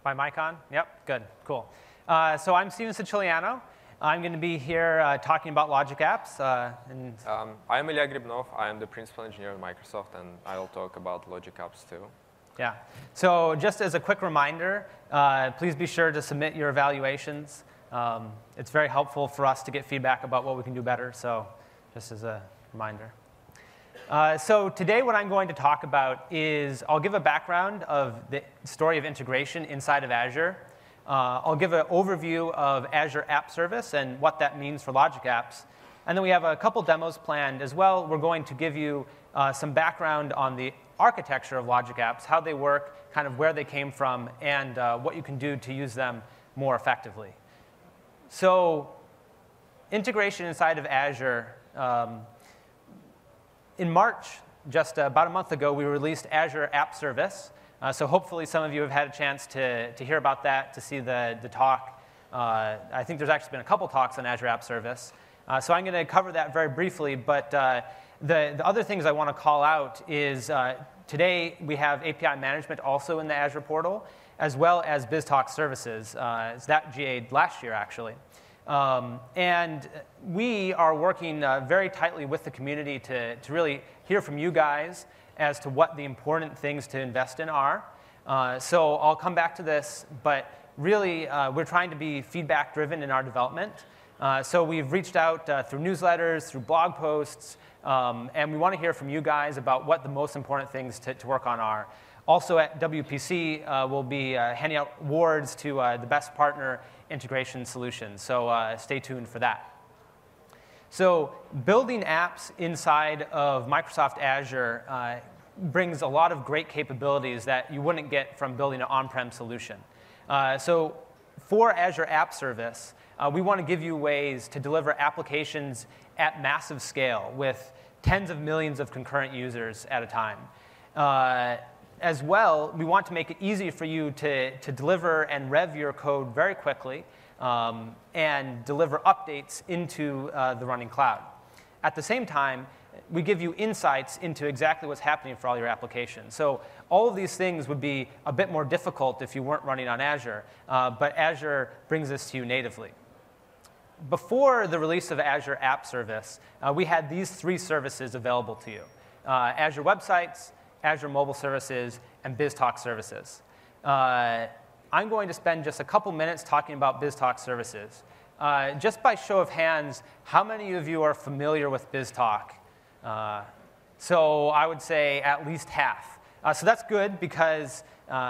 My mic on? Yep, good, cool. So I'm Steven Siciliano. I'm going to be here talking about Logic Apps. I'm Ilya Gribnov. I am the principal engineer at Microsoft, and I'll talk about Logic Apps too. Yeah. So just as a quick reminder, please be sure to submit your evaluations. It's very helpful for us to get feedback about what we can do better, so just as a reminder. So today what I'm going to talk about is I'll give a background of the story of integration inside of Azure. I'll give an overview of Azure App Service and what that means for Logic Apps. And then we have a couple demos planned as well. We're going to give you some background on the architecture of Logic Apps, how they work, kind of where they came from, and what you can do to use them more effectively. So integration inside of Azure. In March, just about a month ago, we released Azure App Service. So hopefully some of you have had a chance to hear about that, to see the talk. I think there's actually been a couple talks on Azure App Service. So I'm going to cover that very briefly. But the other things I want to call out is today we have API management also in the Azure portal, as well as BizTalk services. That GA'd last year, actually. And we are working very tightly with the community to really hear from you guys as to what the important things to invest in are. So I'll come back to this, but really we're trying to be feedback-driven in our development. So we've reached out through newsletters, through blog posts, and we want to hear from you guys about what the most important things to work on are. Also at WPC, we'll be handing out awards to the best partner integration solutions. So stay tuned for that. So building apps inside of Microsoft Azure brings a lot of great capabilities that you wouldn't get from building an on-prem solution. So for Azure App Service, we want to give you ways to deliver applications at massive scale with tens of millions of concurrent users at a time. As well, we want to make it easy for you to deliver and rev your code very quickly and deliver updates into the running cloud. At the same time, we give you insights into exactly what's happening for all your applications. So all of these things would be a bit more difficult if you weren't running on Azure, but Azure brings this to you natively. Before the release of Azure App Service, we had these three services available to you: Azure Websites, Azure Mobile Services, and BizTalk Services. I'm going to spend just a couple minutes talking about BizTalk Services. Just by show of hands, how many of you are familiar with BizTalk? So I would say at least half. So that's good because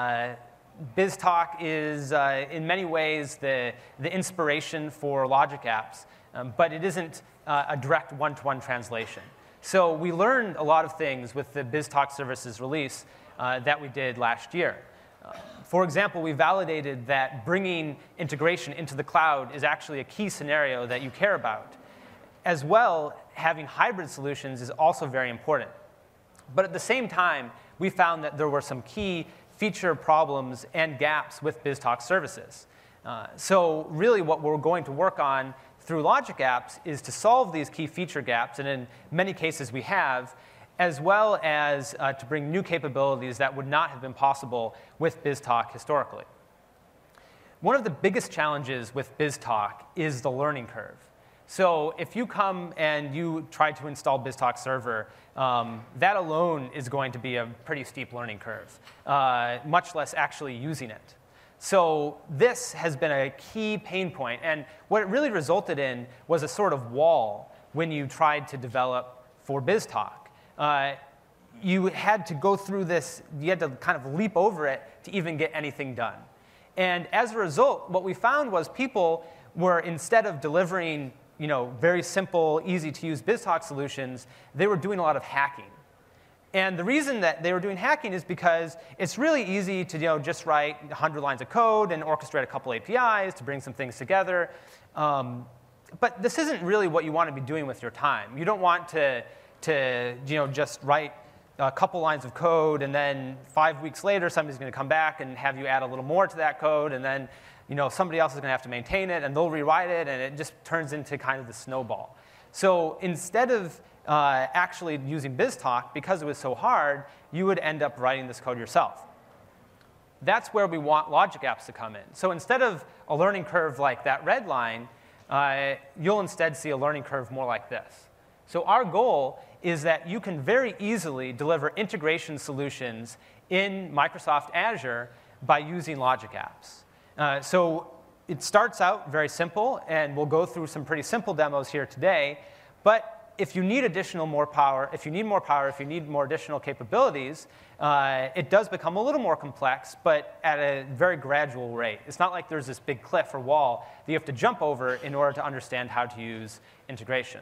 BizTalk is, in many ways, the inspiration for Logic Apps, but it isn't a direct one-to-one translation. So we learned a lot of things with the BizTalk Services release that we did last year. For example, we validated that bringing integration into the cloud is actually a key scenario that you care about. As well, having hybrid solutions is also very important. But at the same time, we found that there were some key feature problems and gaps with BizTalk Services. So really what we're going to work on through Logic Apps is to solve these key feature gaps, and in many cases we have, as well as to bring new capabilities that would not have been possible with BizTalk historically. One of the biggest challenges with BizTalk is the learning curve. So if you come and you try to install BizTalk Server, that alone is going to be a pretty steep learning curve, much less actually using it. So this has been a key pain point, and what it really resulted in was a sort of wall when you tried to develop for BizTalk. You had to go through this, you had to kind of leap over it to even get anything done. And as a result, what we found was people were, instead of delivering very simple, easy-to-use BizTalk solutions, they were doing a lot of hacking. And the reason that they were doing hacking is because it's really easy to just write 100 lines of code and orchestrate a couple APIs to bring some things together. But this isn't really what you want to be doing with your time. You don't want to just write a couple lines of code, and then 5 weeks later, somebody's going to come back and have you add a little more to that code, and then somebody else is going to have to maintain it, and they'll rewrite it, and it just turns into kind of the snowball. So instead of actually using BizTalk, because it was so hard, you would end up writing this code yourself. that's where we want logic apps to come in. So instead of a learning curve like that red line, you'll instead see a learning curve more like this. So our goal is that you can very easily deliver integration solutions in Microsoft Azure by using logic apps. So it starts out very simple, and we'll go through some pretty simple demos here today. But if you need more power, if you need more additional capabilities, it does become a little more complex, but at a very gradual rate. It's not like there's this big cliff or wall that you have to jump over in order to understand how to use integration.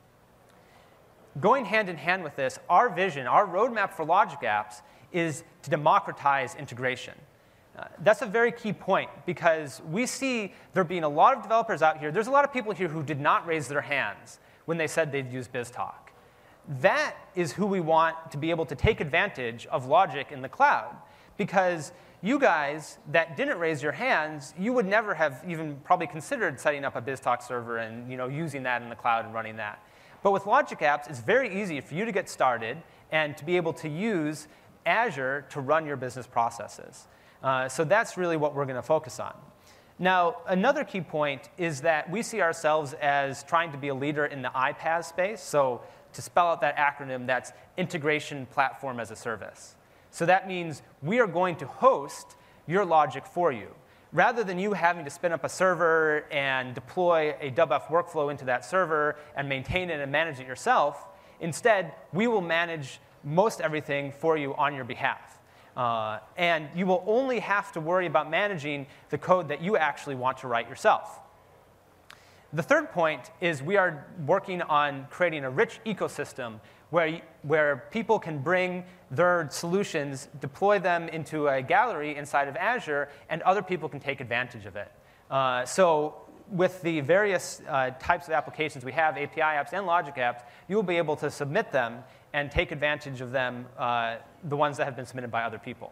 Going hand in hand with this, our vision, our roadmap for logic apps is to democratize integration. That's a very key point, because we see there being a lot of developers out here. There's a lot of people here who did not raise their hands when they said they'd use BizTalk. That is who we want to be able to take advantage of logic in the cloud, because you guys that didn't raise your hands, you would never have even probably considered setting up a BizTalk server and using that in the cloud and running that. But with logic apps, it's very easy for you to get started and to be able to use Azure to run your business processes. So that's really what we're going to focus on. Now, another key point is that we see ourselves as trying to be a leader in the iPaaS space. So to spell out that acronym, that's Integration Platform as a Service. So that means we are going to host your logic for you. Rather than you having to spin up a server and deploy a WebF workflow into that server and maintain it and manage it yourself, instead, we will manage most everything for you on your behalf. And you will only have to worry about managing the code that you actually want to write yourself. The third point is we are working on creating a rich ecosystem where people can bring their solutions, deploy them into a gallery inside of Azure, and other people can take advantage of it. So with the various types of applications we have, API apps and logic apps, you will be able to submit them and take advantage of them, the ones that have been submitted by other people.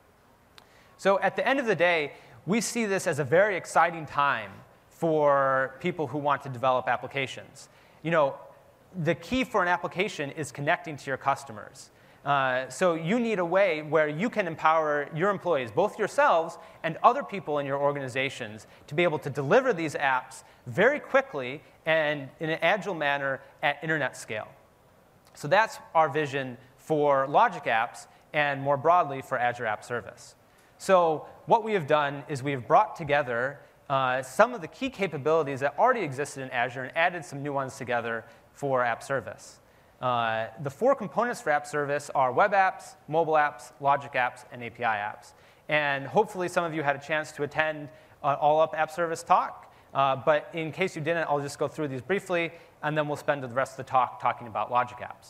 So at the end of the day, we see this as a very exciting time for people who want to develop applications. The key for an application is connecting to your customers. So you need a way where you can empower your employees, both yourselves and other people in your organizations, to be able to deliver these apps very quickly and in an agile manner at internet scale. So that's our vision for logic apps and more broadly for Azure App Service. So what we have done is we have brought together some of the key capabilities that already existed in Azure and added some new ones together for App Service. The 4 components for App Service are web apps, mobile apps, logic apps, and API apps. And hopefully some of you had a chance to attend All Up App Service talk. But in case you didn't, I'll just go through these briefly, and then we'll spend the rest of the talk talking about logic apps.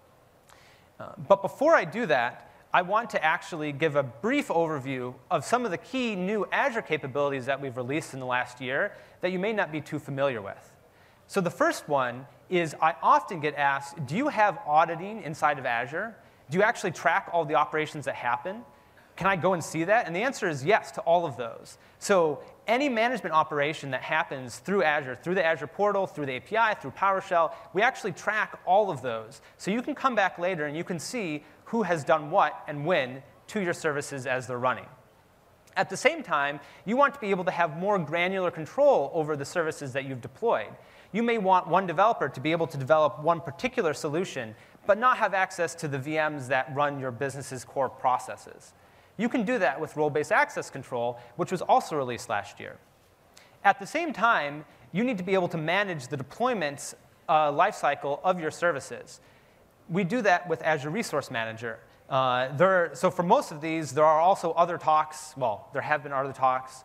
But before I do that, I want to actually give a brief overview of some of the key new Azure capabilities that we've released in the last year that you may not be too familiar with. So the first one is I often get asked, do you have auditing inside of Azure? Do you actually track all the operations that happen? Can I go and see that? And the answer is yes to all of those. So any management operation that happens through Azure, through the Azure portal, through the API, through PowerShell, we actually track all of those. So you can come back later and you can see who has done what and when to your services as they're running. At the same time, you want to be able to have more granular control over the services that you've deployed. You may want one developer to be able to develop one particular solution, but not have access to the VMs that run your business's core processes. You can do that with role-based access control, which was also released last year. At the same time, you need to be able to manage the deployment lifecycle of your services. We do that with Azure Resource Manager. So for most of these, there are also other talks. Well, there have been other talks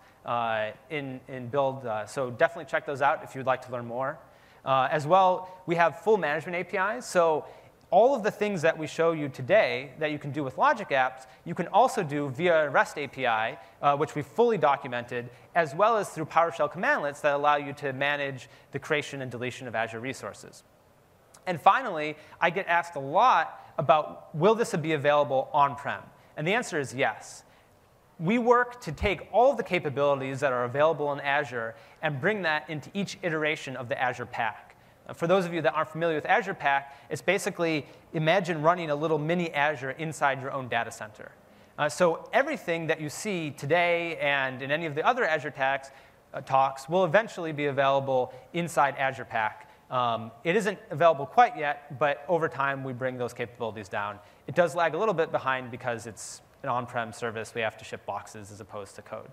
in build. So definitely check those out if you'd like to learn more. As well, we have full management APIs. So all of the things that we show you today that you can do with logic apps, you can also do via REST API, which we fully documented, as well as through PowerShell commandlets that allow you to manage the creation and deletion of Azure resources. And finally, I get asked a lot about, will this be available on-prem? And the answer is yes. We work to take all of the capabilities that are available in Azure and bring that into each iteration of the Azure Pack. For those of you that aren't familiar with Azure Pack, it's basically imagine running a little mini Azure inside your own data center. So everything that you see today and in any of the other Azure talks will eventually be available inside Azure Pack. It isn't available quite yet, but over time we bring those capabilities down. It does lag a little bit behind because it's an on-prem service. We have to ship boxes as opposed to code.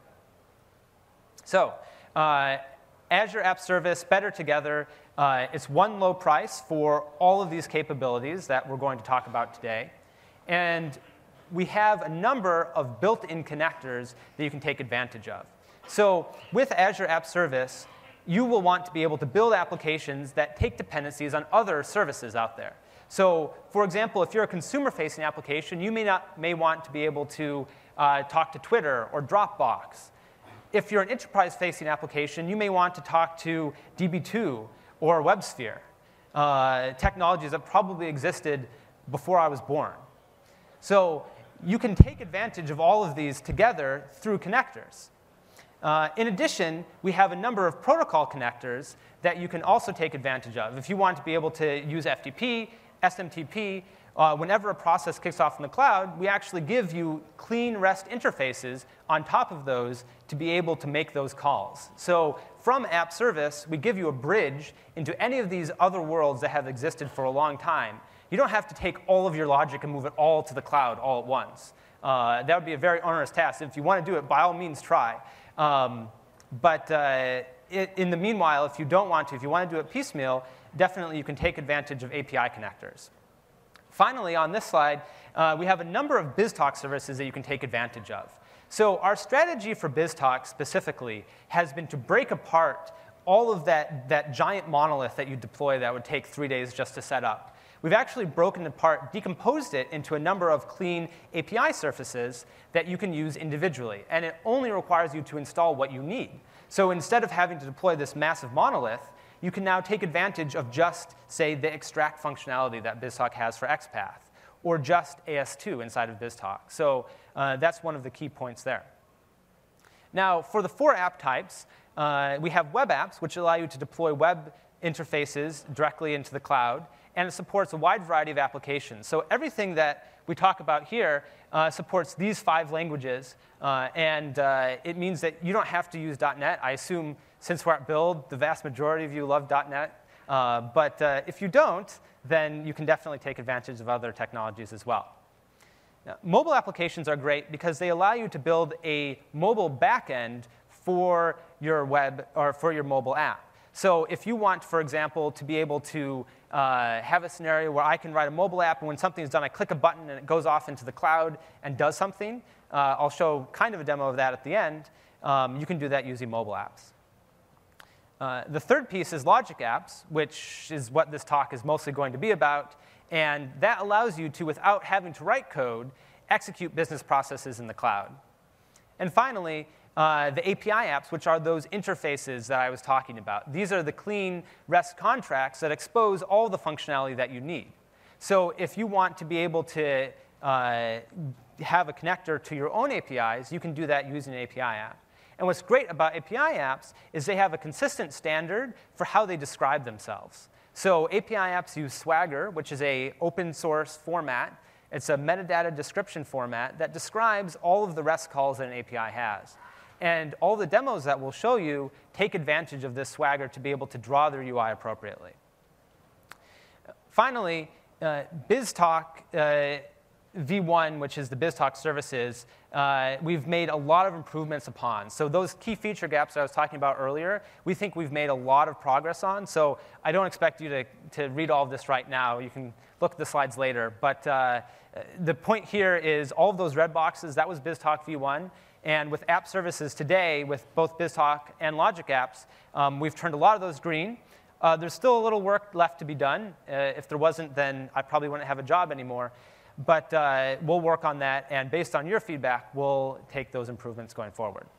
So Azure App Service, better together. It's one low price for all of these capabilities that we're going to talk about today. And we have a number of built-in connectors that you can take advantage of. So with Azure App Service, you will want to be able to build applications that take dependencies on other services out there. So for example, if you're a consumer-facing application, you may want to be able to talk to Twitter or Dropbox. If you're an enterprise-facing application, you may want to talk to DB2 or WebSphere, technologies that probably existed before I was born. So you can take advantage of all of these together through connectors. In addition, we have a number of protocol connectors that you can also take advantage of. If you want to be able to use FTP, SMTP, whenever a process kicks off in the cloud, we actually give you clean REST interfaces on top of those to be able to make those calls. So from App Service, we give you a bridge into any of these other worlds that have existed for a long time. You don't have to take all of your logic and move it all to the cloud all at once. That would be a very onerous task. If you want to do it, by all means, try. But in the meanwhile, if you don't want to, if you want to do it piecemeal, definitely you can take advantage of API connectors. Finally, on this slide, we have a number of BizTalk services that you can take advantage of. So our strategy for BizTalk specifically has been to break apart all of that giant monolith that you deploy that would take 3 days just to set up. We've actually broken it apart, decomposed it into a number of clean API surfaces that you can use individually. And it only requires you to install what you need. So instead of having to deploy this massive monolith, you can now take advantage of just, say, the extract functionality that BizTalk has for XPath, or just AS2 inside of BizTalk. So that's one of the key points there. Now, for the 4 app types, we have web apps, which allow you to deploy web interfaces directly into the cloud. And it supports a wide variety of applications. So everything that we talk about here supports these 5 languages. And it means that you don't have to use .NET. I assume since we're at Build, the vast majority of you love .NET. But if you don't, then you can definitely take advantage of other technologies as well. Now, mobile applications are great because they allow you to build a mobile backend for your web or for your mobile app. So if you want, for example, to be able to have a scenario where I can write a mobile app, and when something's done, I click a button, and it goes off into the cloud and does something. I'll show kind of a demo of that at the end. You can do that using mobile apps. The third piece is logic apps, which is what this talk is mostly going to be about. And that allows you to, without having to write code, execute business processes in the cloud. And finally, the API apps, which are those interfaces that I was talking about. These are the clean REST contracts that expose all the functionality that you need. So if you want to be able to have a connector to your own APIs, you can do that using an API app. And what's great about API apps is they have a consistent standard for how they describe themselves. So API apps use Swagger, which is an open source format. It's a metadata description format that describes all of the REST calls that an API has. And all the demos that we'll show you take advantage of this Swagger to be able to draw their UI appropriately. Finally, BizTalk V1, which is the BizTalk services, we've made a lot of improvements upon. So those key feature gaps that I was talking about earlier, we think we've made a lot of progress on. So I don't expect you to read all of this right now. You can look at the slides later. But the point here is all of those red boxes, that was BizTalk V1. And with app services today, with both BizTalk and Logic Apps, we've turned a lot of those green. There's still a little work left to be done. If there wasn't, then I probably wouldn't have a job anymore. But we'll work on that. And based on your feedback, we'll take those improvements going forward.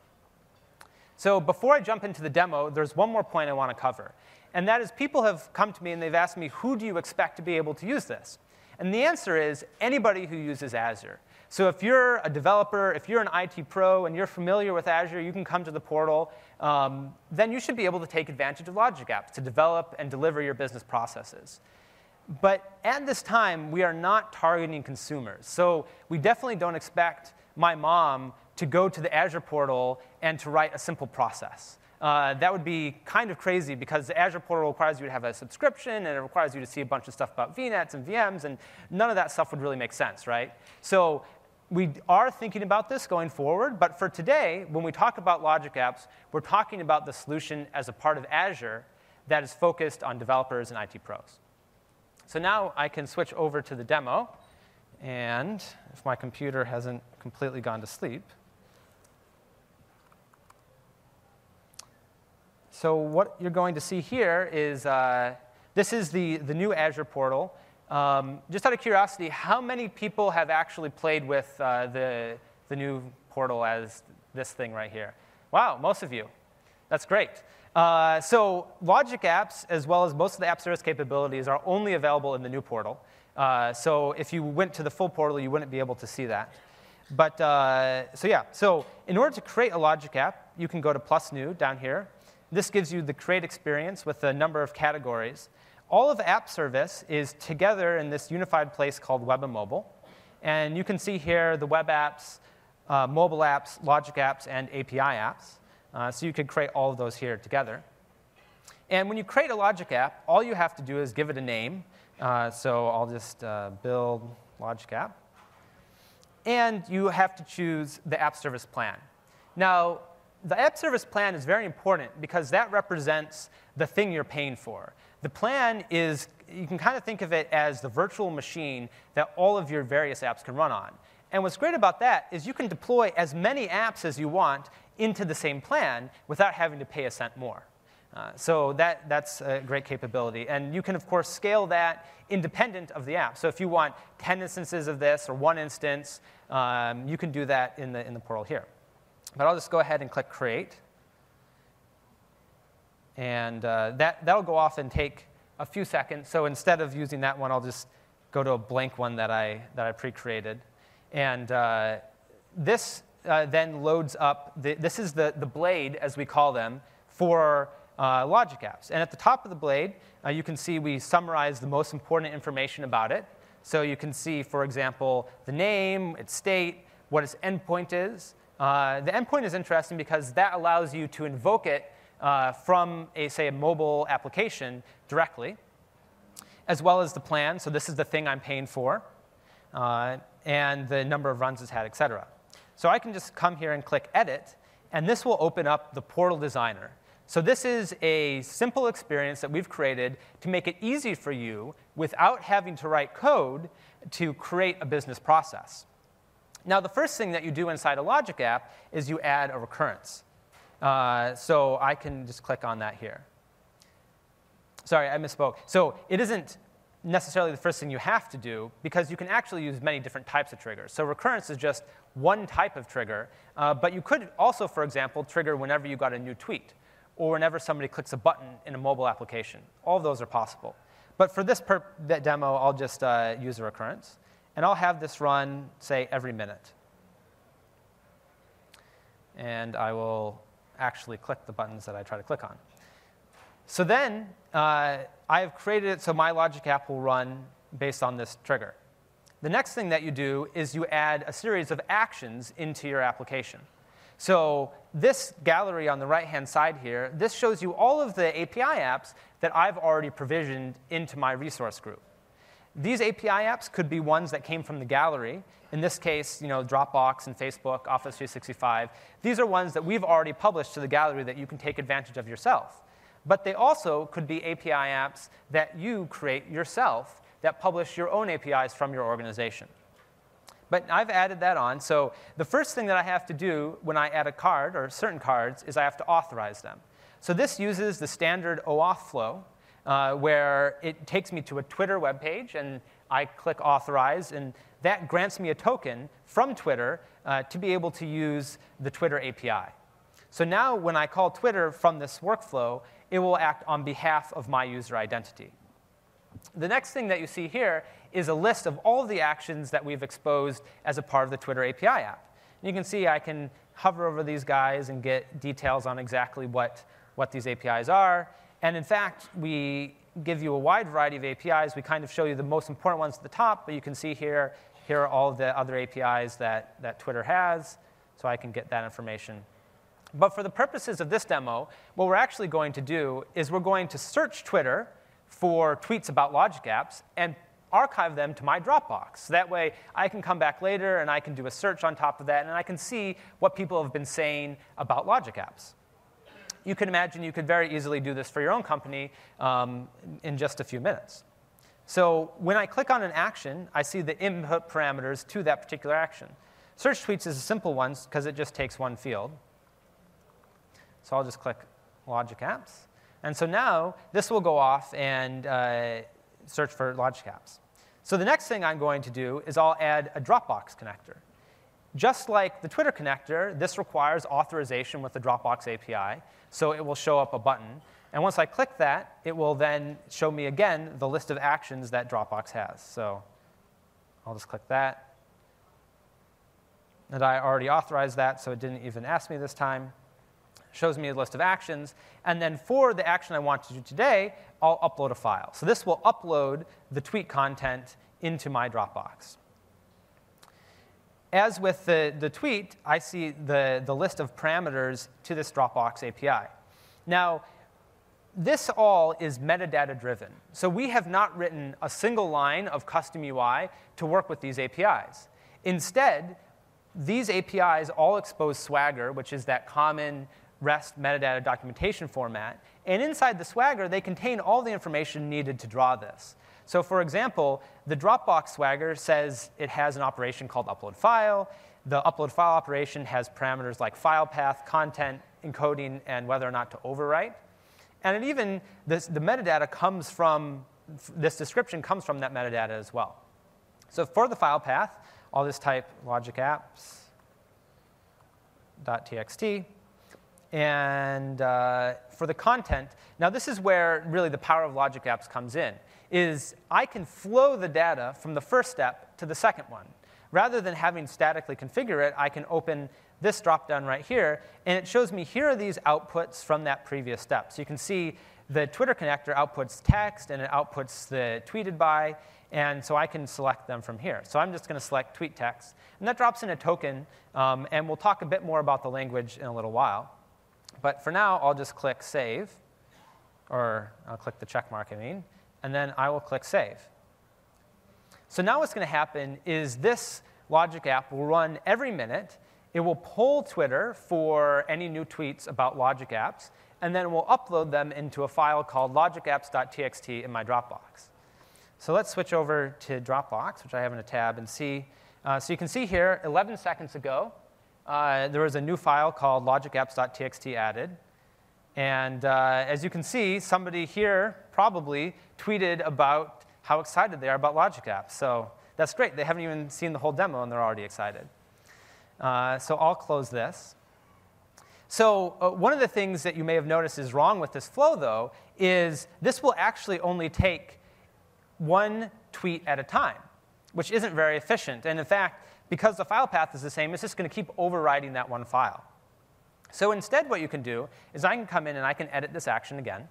So before I jump into the demo, there's one more point I want to cover. And that is people have come to me and they've asked me, who do you expect to be able to use this? And the answer is anybody who uses Azure. So if you're a developer, if you're an IT pro, and you're familiar with Azure, you can come to the portal. Then you should be able to take advantage of Logic Apps to develop and deliver your business processes. But at this time, we are not targeting consumers. So we definitely don't expect my mom to go to the Azure portal and to write a simple process. That would be kind of crazy because the Azure portal requires you to have a subscription, and it requires you to see a bunch of stuff about VNets and VMs, and none of that stuff would really make sense, right? So we are thinking about this going forward, but for today, when we talk about Logic Apps, we're talking about the solution as a part of Azure that is focused on developers and IT pros. So now I can switch over to the demo, and if my computer hasn't completely gone to sleep. So what you're going to see here is, this is the new Azure portal. Just out of curiosity, how many people have actually played with the new portal as this thing right here? Wow, most of you. That's great. So Logic Apps, as well as most of the app service capabilities, are only available in the new portal. So if you went to the full portal, you wouldn't be able to see that. But so in order to create a Logic app, you can go to plus new down here. This gives you the create experience with a number of categories. All of app service is together in this unified place called Web and Mobile. And you can see here the web apps, mobile apps, Logic apps, and API apps. So you could create all of those here together. And when you create a Logic app, all you have to do is give it a name. So I'll just build Logic app. And you have to choose the app service plan. Now, the app service plan is very important because that represents the thing you're paying for. The plan is, you can kind of think of it as the virtual machine that all of your various apps can run on. And what's great about that is you can deploy as many apps as you want into the same plan without having to pay a cent more. So that's a great capability. And you can, of course, scale that independent of the app. So if you want 10 instances of this or 1 instance, you can do that in the portal here. But I'll just go ahead and click Create. And that'll go off and take a few seconds. So instead of using that one, I'll just go to a blank one that I pre-created. And this then loads up. This is the blade, as we call them, for Logic Apps. And at the top of the blade, you can see we summarize the most important information about it. So you can see, for example, the name, its state, what its endpoint is. The endpoint is interesting because that allows you to invoke it from, say, a mobile application directly, as well as the plan. So this is the thing I'm paying for, and the number of runs it's had, et cetera. So I can just come here and click Edit, and this will open up the Portal Designer. So this is a simple experience that we've created to make it easy for you, without having to write code, to create a business process. Now, the first thing that you do inside a Logic app is you add a recurrence. So I can just click on that here. Sorry, I misspoke. So it isn't necessarily the first thing you have to do, because you can actually use many different types of triggers. So recurrence is just one type of trigger. But you could also, for example, trigger whenever you got a new tweet, or whenever somebody clicks a button in a mobile application. All of those are possible. But for this demo, I'll just use a recurrence. And I'll have this run, say, every minute. And I will actually click the buttons that I try to click on. So then I have created it so my Logic app will run based on this trigger. The next thing that you do is you add a series of actions into your application. So this gallery on the right-hand side here, this shows you all of the API apps that I've already provisioned into my resource group. These API apps could be ones that came from the gallery. In this case, Dropbox and Facebook, Office 365. These are ones that we've already published to the gallery that you can take advantage of yourself. But they also could be API apps that you create yourself that publish your own APIs from your organization. But I've added that on. So the first thing that I have to do when I add a card, or certain cards, is I have to authorize them. So this uses the standard OAuth flow, where it takes me to a Twitter web page, and I click Authorize, and that grants me a token from Twitter to be able to use the Twitter API. So now when I call Twitter from this workflow, it will act on behalf of my user identity. The next thing that you see here is a list of all of the actions that we've exposed as a part of the Twitter API app. And you can see I can hover over these guys and get details on exactly what these APIs are. And in fact, we give you a wide variety of APIs. We kind of show you the most important ones at the top, but you can see here are all of the other APIs that Twitter has, so I can get that information. But for the purposes of this demo, what we're actually going to do is we're going to search Twitter for tweets about Logic Apps and archive them to my Dropbox. So that way, I can come back later, and I can do a search on top of that, and I can see what people have been saying about Logic Apps. You can imagine you could very easily do this for your own company in just a few minutes. So when I click on an action, I see the input parameters to that particular action. Search tweets is a simple one because it just takes one field. So I'll just click Logic Apps. And so now this will go off and search for Logic Apps. So the next thing I'm going to do is I'll add a Dropbox connector. Just like the Twitter connector, this requires authorization with the Dropbox API. So it will show up a button. And once I click that, it will then show me again the list of actions that Dropbox has. So I'll just click that. And I already authorized that, so it didn't even ask me this time. Shows me a list of actions. And then for the action I want to do today, I'll upload a file. So this will upload the tweet content into my Dropbox. As with the tweet, I see the list of parameters to this Dropbox API. Now, this all is metadata driven. So we have not written a single line of custom UI to work with these APIs. Instead, these APIs all expose Swagger, which is that common REST metadata documentation format. And inside the Swagger, they contain all the information needed to draw this. So for example, the Dropbox Swagger says it has an operation called upload file. The upload file operation has parameters like file path, content, encoding, and whether or not to overwrite. And it even, the metadata comes from, this description comes from that metadata as well. So for the file path, I'll just type logicapps.txt. And for the content, now this is where really the power of Logic Apps comes in, is I can flow the data from the first step to the second one. Rather than having statically configure it, I can open this dropdown right here, and it shows me here are these outputs from that previous step. So you can see the Twitter connector outputs text, and it outputs the tweeted by, and so I can select them from here. So I'm just going to select tweet text, and that drops in a token, and we'll talk a bit more about the language in a little while. But for now, I'll just click Save, or I'll click the check mark, and then I will click Save. So now what's going to happen is this Logic app will run every minute. It will poll Twitter for any new tweets about Logic Apps, and then we'll upload them into a file called logicapps.txt in my Dropbox. So let's switch over to Dropbox, which I have in a tab, and see. So you can see here, 11 seconds ago, there was a new file called logicapps.txt added. And as you can see, somebody here probably tweeted about how excited they are about Logic Apps. So that's great. They haven't even seen the whole demo, and they're already excited. So I'll close this. So one of the things that you may have noticed is wrong with this flow, though, is this will actually only take one tweet at a time, which isn't very efficient. And in fact, because the file path is the same, it's just going to keep overriding that one file. So instead, what you can do is I can come in and I can edit this action again.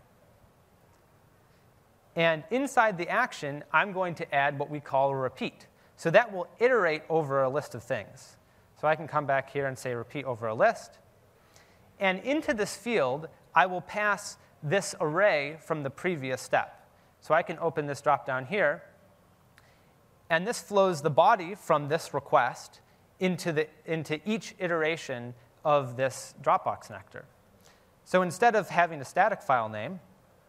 And inside the action, I'm going to add what we call a repeat. So that will iterate over a list of things. So I can come back here and say repeat over a list. And into this field, I will pass this array from the previous step. So I can open this dropdown here. And this flows the body from this request into each iteration of this Dropbox connector. So instead of having a static file name,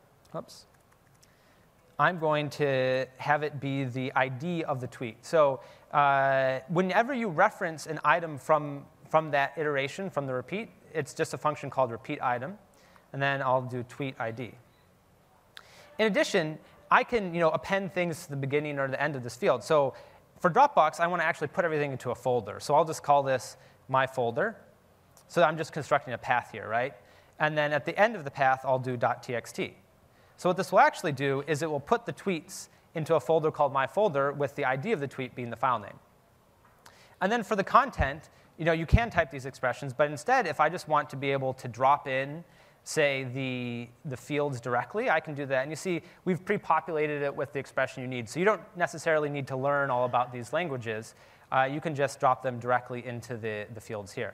I'm going to have it be the ID of the tweet. So whenever you reference an item from that iteration, from the repeat, it's just a function called repeat item. And then I'll do tweet ID. In addition, I can append things to the beginning or the end of this field. So for Dropbox, I want to actually put everything into a folder. So I'll just call this my folder. So I'm just constructing a path here, right? And then at the end of the path, I'll do .txt. So what this will actually do is it will put the tweets into a folder called my folder with the ID of the tweet being the file name. And then for the content, you can type these expressions. But instead, if I just want to be able to drop in say, the fields directly, I can do that. And you see, we've pre-populated it with the expression you need. So you don't necessarily need to learn all about these languages. You can just drop them directly into the fields here.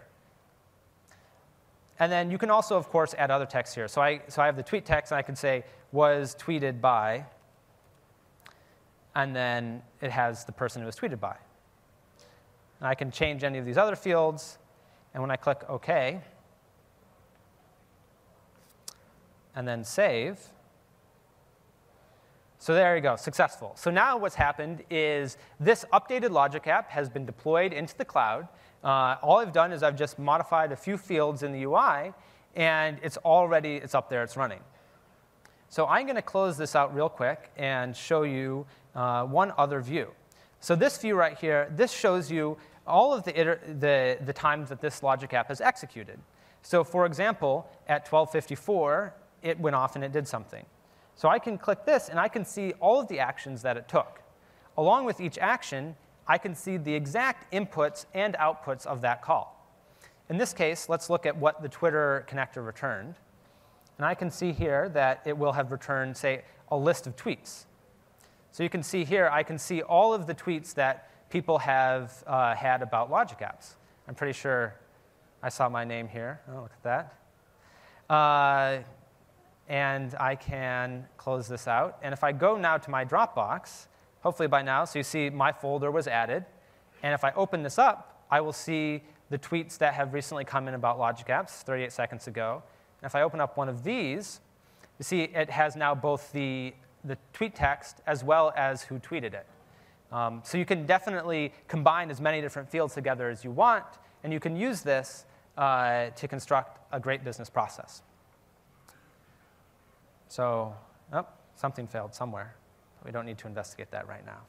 And then you can also, of course, add other text here. So I have the tweet text, and I can say, was tweeted by, and then it has the person it was tweeted by. And I can change any of these other fields, and when I click OK, and then save, so there you go, successful. So now what's happened is this updated logic app has been deployed into the cloud. All I've done is I've just modified a few fields in the UI, and it's up there, it's running. So I'm going to close this out real quick and show you one other view. So this view right here, this shows you all of the times that this logic app has executed. So for example, at 12:54, it went off and it did something. So I can click this, and I can see all of the actions that it took. Along with each action, I can see the exact inputs and outputs of that call. In this case, let's look at what the Twitter connector returned. And I can see here that it will have returned, say, a list of tweets. So you can see here, I can see all of the tweets that people have had about logic apps. I'm pretty sure I saw my name here. Oh, look at that. And I can close this out. And if I go now to my Dropbox, hopefully by now, so you see my folder was added. And if I open this up, I will see the tweets that have recently come in about logic apps 38 seconds ago. And if I open up one of these, you see it has now both the tweet text as well as who tweeted it. So you can definitely combine as many different fields together as you want, and you can use this to construct a great business process. So, oh, something failed somewhere. We don't need to investigate that right now.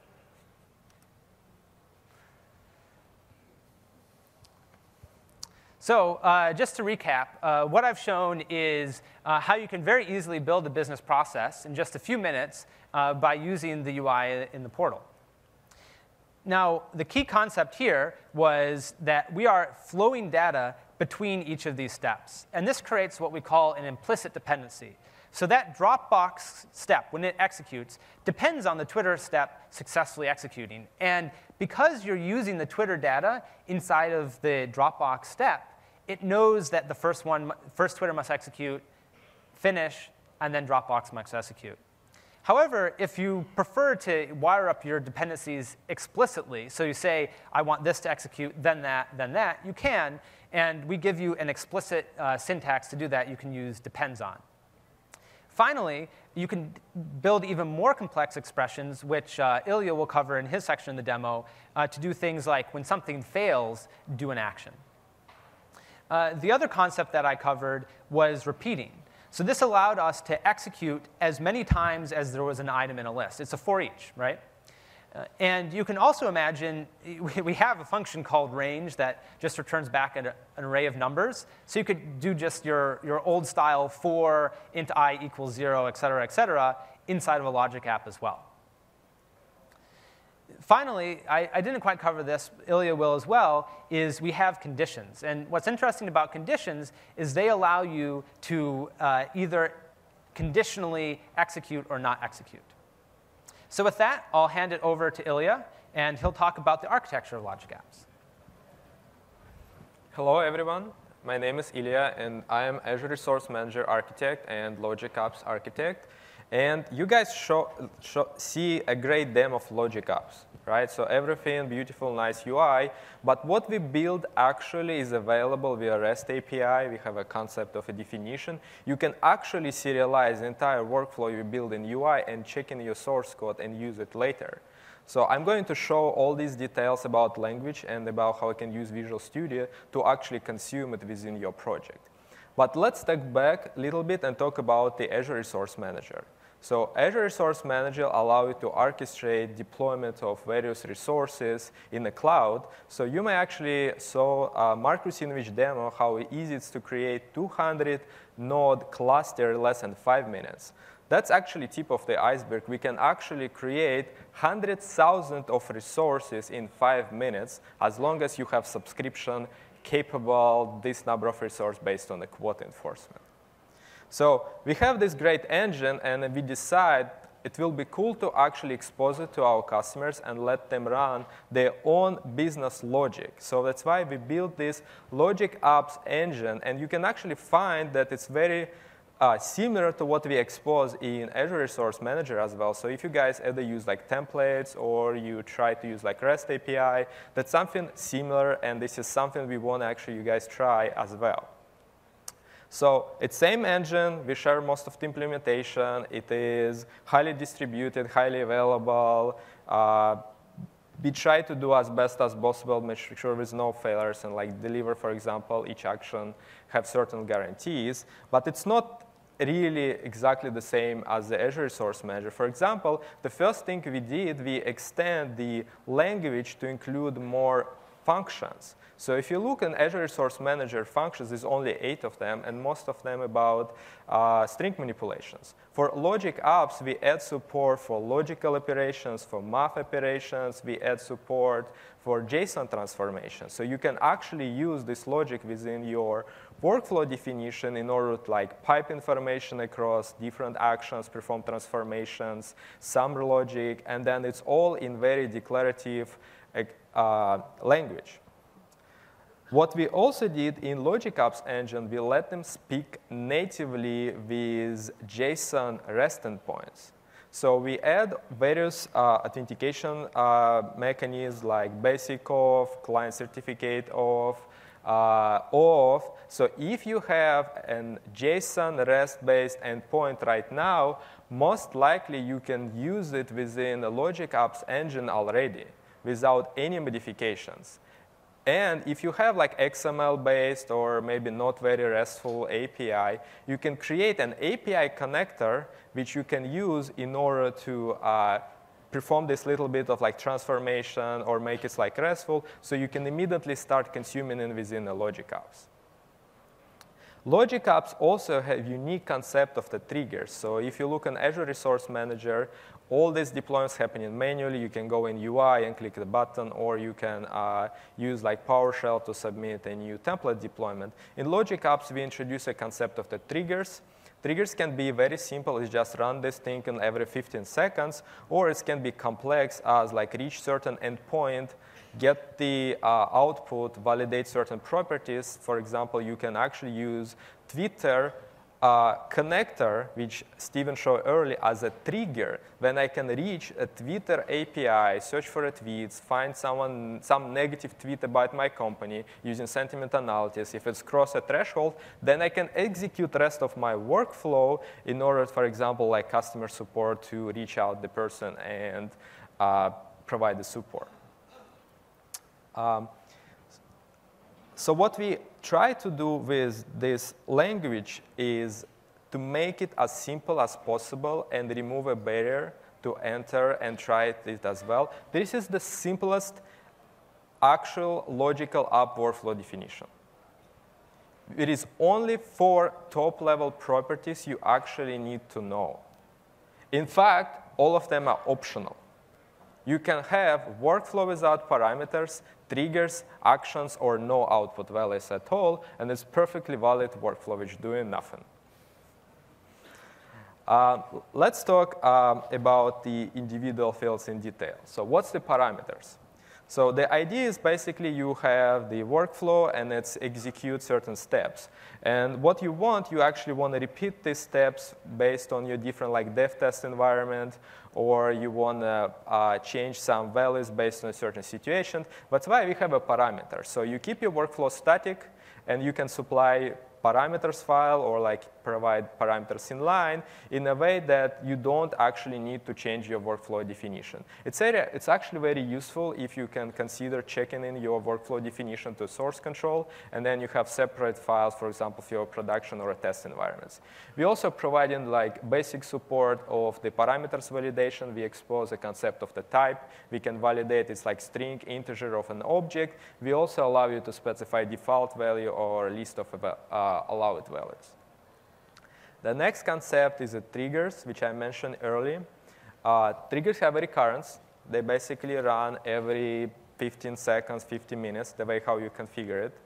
So just to recap, what I've shown is how you can very easily build a business process in just a few minutes by using the UI in the portal. Now, the key concept here was that we are flowing data between each of these steps. And this creates what we call an implicit dependency. So that Dropbox step, when it executes, depends on the Twitter step successfully executing. And because you're using the Twitter data inside of the Dropbox step, it knows that the first Twitter must execute, finish, and then Dropbox must execute. However, if you prefer to wire up your dependencies explicitly, so you say, I want this to execute, then that, you can. And we give you an explicit syntax to do that. You can use depends on. Finally, you can build even more complex expressions, which Ilya will cover in his section of the demo, to do things like when something fails, do an action. The other concept that I covered was repeating. So this allowed us to execute as many times as there was an item in a list. It's a for each, right? And you can also imagine, we have a function called range that just returns back an array of numbers. So you could do just your old style for int I equals 0, et cetera, inside of a logic app as well. Finally, I didn't quite cover this, Ilya will as well, is we have conditions. And what's interesting about conditions is they allow you to either conditionally execute or not execute. So with that, I'll hand it over to Ilya, and he'll talk about the architecture of logic apps. Hello, everyone. My name is Ilya, and I am Azure Resource Manager Architect and Logic Apps Architect. And you guys see a great demo of Logic Apps, right? So everything beautiful, nice UI. But what we build actually is available via REST API. We have a concept of a definition. You can actually serialize the entire workflow you build in UI and check in your source code and use it later. So I'm going to show all these details about language and about how I can use Visual Studio to actually consume it within your project. But let's step back a little bit and talk about the Azure Resource Manager. So Azure Resource Manager allows you to orchestrate deployment of various resources in the cloud. So you may actually saw Mark Rusinovich demo how easy it's to create 200-node cluster in less than 5 minutes. That's actually tip of the iceberg. We can actually create 100,000 of resources in 5 minutes as long as you have subscription capable this number of resources based on the quota enforcement. So we have this great engine, and we decide it will be cool to actually expose it to our customers and let them run their own business logic. So that's why we built this Logic Apps engine. And you can actually find that it's very similar to what we expose in Azure Resource Manager as well. So if you guys either use like templates or you try to use like REST API, that's something similar. And this is something we want to actually you guys try as well. So it's same engine. We share most of the implementation. It is highly distributed, highly available. We try to do as best as possible, make sure there's no failures, and like deliver, for example, each action have certain guarantees. But it's not really exactly the same as the Azure Resource Manager. For example, the first thing we did, we extend the language to include more functions. So if you look in Azure Resource Manager functions, there's only 8 of them, and most of them about string manipulations. For Logic Apps, we add support for logical operations, for math operations. We add support for JSON transformation. So you can actually use this logic within your workflow definition in order to like pipe information across different actions, perform transformations, some logic, and then it's all in very declarative language. What we also did in Logic Apps engine, we let them speak natively with JSON REST endpoints. So we add various authentication mechanisms like basic auth, client certificate auth, auth. So if you have a JSON REST-based endpoint right now, most likely you can use it within the Logic Apps engine already without any modifications. And if you have like XML-based or maybe not very RESTful API, you can create an API connector which you can use in order to perform this little bit of like transformation or make it like RESTful, so you can immediately start consuming it within the Logic Apps. Logic Apps also have unique concept of the triggers. So if you look in Azure Resource Manager, all these deployments happening manually. You can go in UI and click the button, or you can use like PowerShell to submit a new template deployment. In Logic Apps, we introduce a concept of the triggers. Triggers can be very simple. It's just run this thing in every 15 seconds, or it can be complex as like reach certain endpoint, get the output, validate certain properties. For example, you can actually use Twitter connector, which Steven showed earlier, as a trigger. When I can reach a Twitter API, search for a tweets, find some negative tweet about my company using sentiment analysis. If it's crossed a threshold, then I can execute the rest of my workflow in order, for example, like customer support to reach out the person and provide the support. So what we try to do with this language is to make it as simple as possible and remove a barrier to enter and try it as well. This is the simplest actual logical app workflow definition. It is only 4 top-level properties you actually need to know. In fact, all of them are optional. You can have workflow without parameters, triggers, actions, or no output values at all, and it's perfectly valid workflow which is doing nothing. Let's talk about the individual fields in detail. So what's the parameters? So the idea is basically you have the workflow, and it's execute certain steps. And what you actually want to repeat these steps based on your different like dev test environment, or you want to change some values based on a certain situation. That's why we have a parameter. So you keep your workflow static, and you can supply parameters file or like provide parameters in line in a way that you don't actually need to change your workflow definition. It's actually very useful if you can consider checking in your workflow definition to source control, and then you have separate files, for example, for your production or test environments. We also provide in like basic support of the parameters validation. We expose a concept of the type. We can validate it's like string, integer of an object. We also allow you to specify default value or list of allowed values. The next concept is the triggers, which I mentioned earlier. Triggers have a recurrence. They basically run every 15 seconds, 50 minutes, the way how you configure it.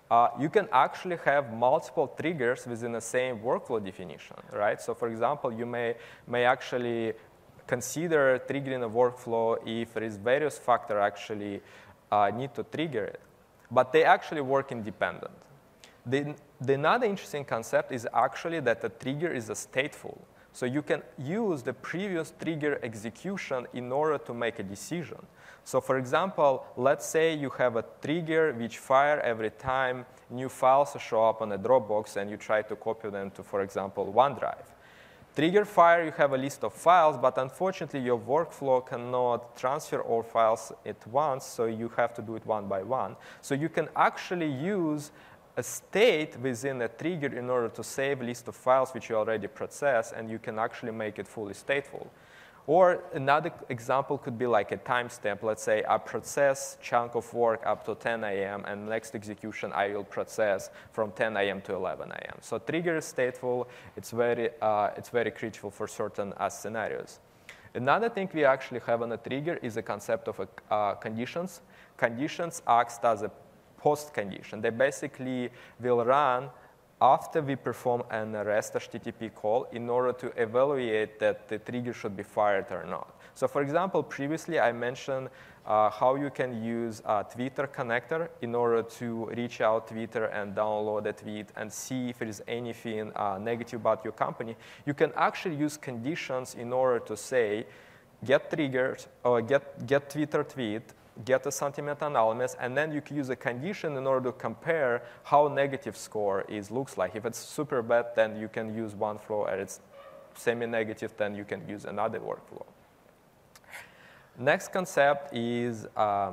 you can actually have multiple triggers within the same workflow definition, right? So for example, you may actually consider triggering a workflow if there is various factors actually need to trigger it. But they actually work independent. The another interesting concept is actually that the trigger is a stateful. So you can use the previous trigger execution in order to make a decision. So for example, let's say you have a trigger which fires every time new files show up on a Dropbox and you try to copy them to, for example, OneDrive. Trigger fire, you have a list of files, but unfortunately your workflow cannot transfer all files at once, so you have to do it one by one. So you can actually use a state within a trigger in order to save a list of files which you already processed, and you can actually make it fully stateful. Or another example could be like a timestamp. Let's say I process chunk of work up to 10 a.m. and next execution I will process from 10 a.m. to 11 a.m. So trigger is stateful. It's very critical for certain scenarios. Another thing we actually have on a trigger is the concept of conditions. Conditions act as a post condition. They basically will run after we perform an REST HTTP call in order to evaluate that the trigger should be fired or not. So for example, previously I mentioned how you can use a Twitter connector in order to reach out Twitter and download a tweet and see if there is anything negative about your company. You can actually use conditions in order to say, get triggered or get Twitter tweet, get a sentiment analysis, and then you can use a condition in order to compare how negative score looks like. If it's super bad, then you can use one flow, and it's semi-negative, then you can use another workflow. Next concept is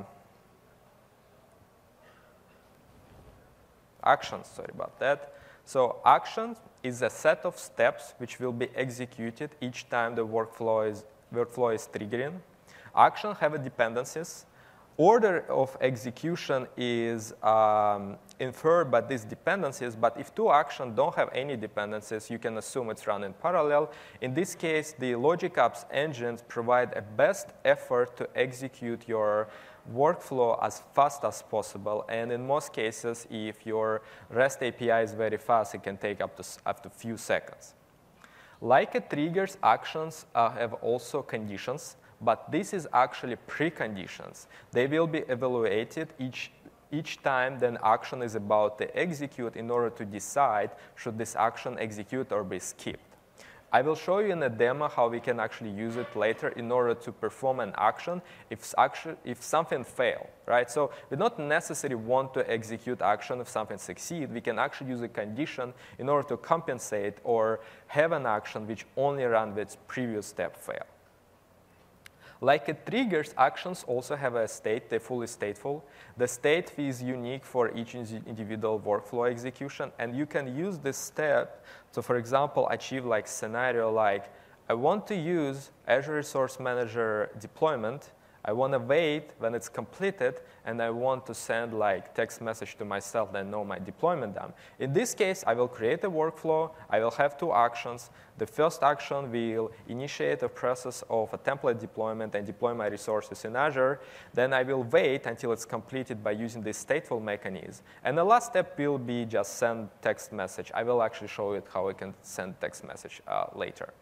actions. Sorry about that. So actions is a set of steps which will be executed each time the workflow is triggering. Actions have dependencies. Order of execution is inferred by these dependencies, but if two actions don't have any dependencies, you can assume it's run in parallel. In this case, the Logic Apps engines provide a best effort to execute your workflow as fast as possible, and in most cases, if your REST API is very fast, it can take up to a few seconds. Like a triggers, actions have also conditions, but this is actually preconditions. They will be evaluated each time an action is about to execute in order to decide should this action execute or be skipped. I will show you in a demo how we can actually use it later in order to perform an action if something fails, right? So we don't necessarily want to execute action if something succeeds. We can actually use a condition in order to compensate or have an action which only ran with previous step fail. Like a triggers, actions also have a state. They're fully stateful. The state is unique for each individual workflow execution, and you can use this step to, for example, achieve like scenario like, I want to use Azure Resource Manager deployment. I want to wait when it's completed, and I want to send like text message to myself that I know my deployment done. In this case, I will create a workflow. I will have two actions. The first action will initiate a process of a template deployment and deploy my resources in Azure. Then I will wait until it's completed by using this stateful mechanism. And the last step will be just send text message. I will actually show you how I can send text message later.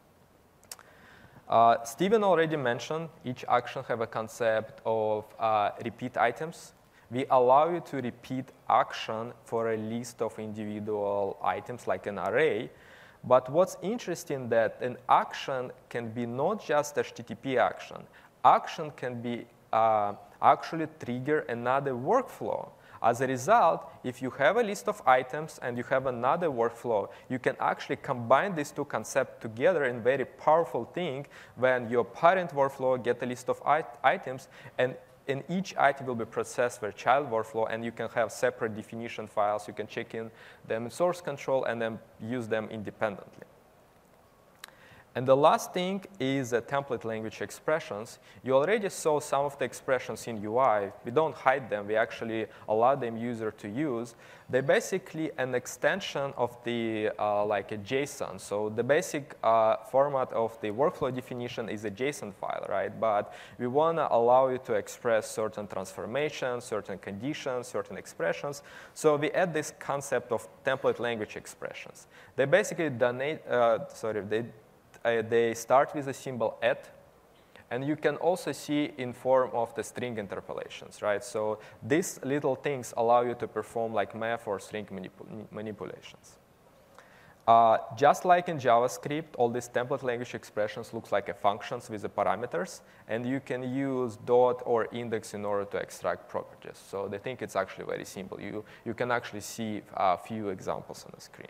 Steven already mentioned each action have a concept of repeat items. We allow you to repeat action for a list of individual items like an array. But what's interesting that an action can be not just HTTP action. Action can be actually trigger another workflow. As a result, if you have a list of items and you have another workflow, you can actually combine these two concepts together in a very powerful thing when your parent workflow gets a list of items, and in each item will be processed for child workflow, and you can have separate definition files. You can check in them in source control and then use them independently. And the last thing is template language expressions. You already saw some of the expressions in UI. We don't hide them. We actually allow them user to use. They're basically an extension of the like a JSON. So the basic format of the workflow definition is a JSON file, right? But we want to allow you to express certain transformations, certain conditions, certain expressions. So we add this concept of template language expressions. They basically they start with the symbol @ and you can also see in form of the string interpolations, right? So these little things allow you to perform like math or string manipulations. Just like in JavaScript, all these template language expressions looks like functions with the parameters, and you can use dot or index in order to extract properties. So they think it's actually very simple. You can actually see a few examples on the screen.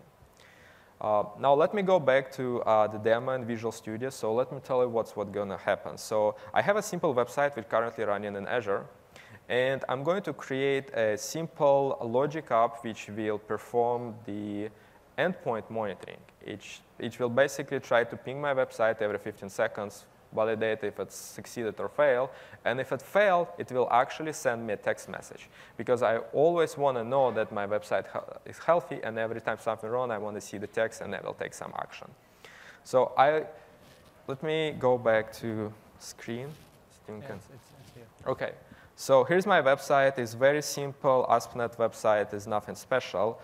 Now let me go back to the demo in Visual Studio. So let me tell you what's going to happen. So I have a simple website which is currently running in Azure. And I'm going to create a simple logic app which will perform the endpoint monitoring. It will basically try to ping my website every 15 seconds, validate if it's succeeded or failed. And if it failed, it will actually send me a text message. Because I always want to know that my website is healthy, and every time something wrong, I want to see the text, and I will take some action. So let me go back to screen. It's here. OK. So here's my website. It's very simple. ASP.NET website is nothing special.